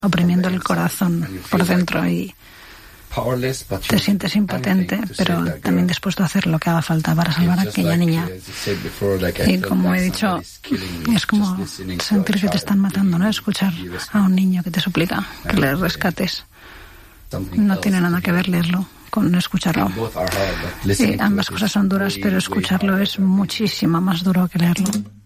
oprimiendo el corazón por dentro y te sientes impotente, pero también dispuesto a hacer lo que haga falta para salvar a aquella niña. Y como he dicho, es como sentir que te están matando, ¿no? Escuchar a un niño que te suplica que le rescates. No tiene nada que ver leerlo con escucharlo. Sí, ambas cosas son duras, pero escucharlo es muchísimo más duro que leerlo.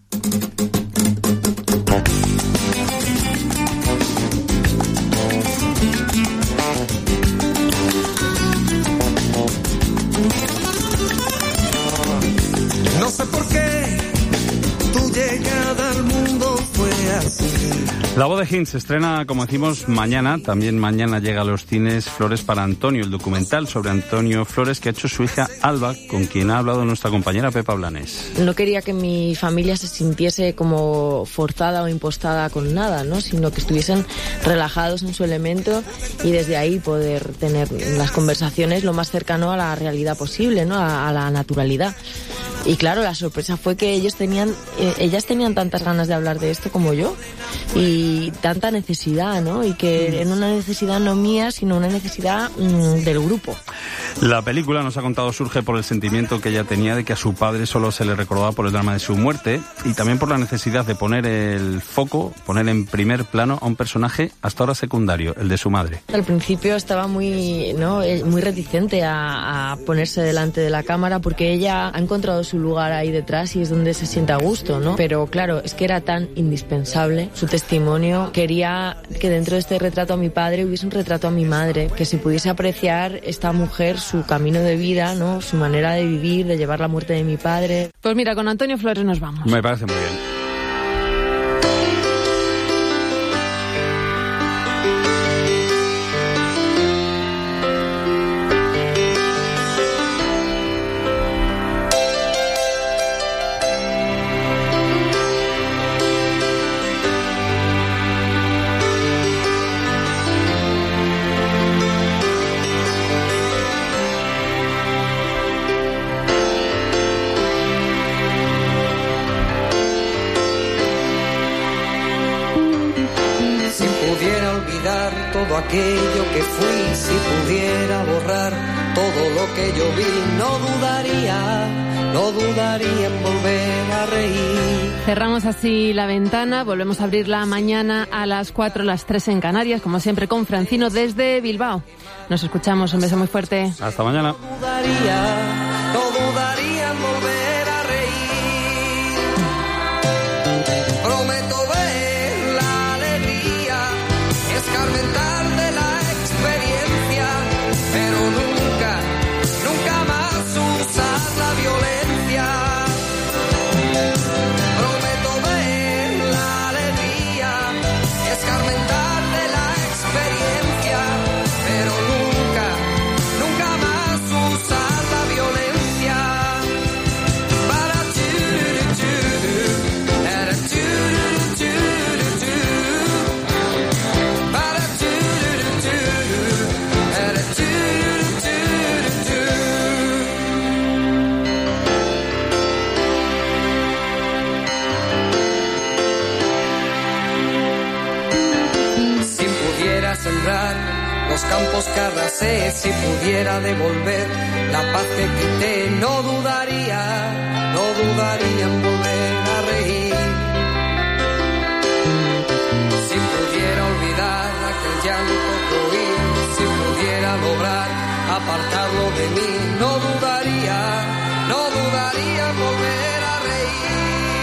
No sé por qué tu llegada al mundo fue así. La voz de Hinds se estrena, como decimos, mañana. También mañana llega a los cines Flores para Antonio, el documental sobre Antonio Flores que ha hecho su hija Alba, con quien ha hablado nuestra compañera Pepa Blanes. No quería que mi familia se sintiese como forzada o impostada con nada, ¿no? Sino que estuviesen relajados en su elemento y desde ahí poder tener las conversaciones lo más cercano a la realidad posible, ¿no? A la naturalidad. Y claro, la sorpresa fue que ellas tenían tantas ganas de hablar de esto como yo y tanta necesidad, ¿no? Y que en una necesidad no mía, sino una necesidad del grupo. La película, nos ha contado, surge por el sentimiento que ella tenía de que a su padre solo se le recordaba por el drama de su muerte y también por la necesidad de poner el foco, poner en primer plano a un personaje hasta ahora secundario, el de su madre. Al principio estaba muy reticente a ponerse delante de la cámara porque ella ha encontrado su lugar ahí detrás y es donde se siente a gusto, ¿no? Pero claro, es que era tan indispensable su testimonio. Quería que dentro de este retrato a mi padre hubiese un retrato a mi madre, que se pudiese apreciar esta mujer, su camino de vida, ¿no? Su manera de vivir, de llevar la muerte de mi padre. Pues mira, con Antonio Flores nos vamos. Me parece muy bien. Todo aquello que fui, si pudiera borrar todo lo que yo vi, no dudaría en volver a reír. Cerramos así La Ventana, volvemos a abrirla mañana a las 4, las 3 en Canarias, como siempre con Francino desde Bilbao. Nos escuchamos, un beso muy fuerte. Hasta mañana. No dudaría en volver a reír. Prometo ver la alegría, escarmentar de la experiencia, pero nunca más usar la violencia. Prometo ver la alegría, escarmentar de la experiencia, pero nunca más usar la violencia. Para sembrar los campos que arrasé, si pudiera devolver la paz que quité, no dudaría en volver a reír. Si pudiera olvidar aquel llanto que oí, si pudiera lograr apartarlo de mí, no dudaría en volver a reír.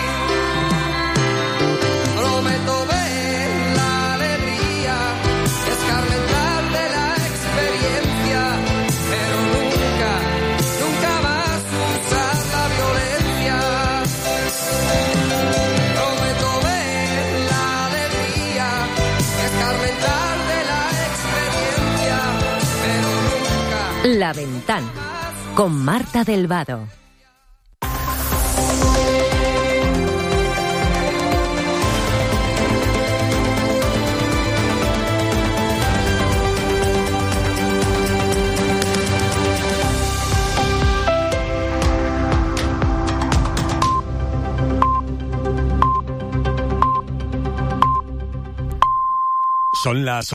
Prometo ver la alegría, escarmentar de la experiencia, pero nunca más usar la violencia. Prometo ver la alegría, escarmentar de la experiencia, pero nunca. La Ventana, con Marta del Vado. Son las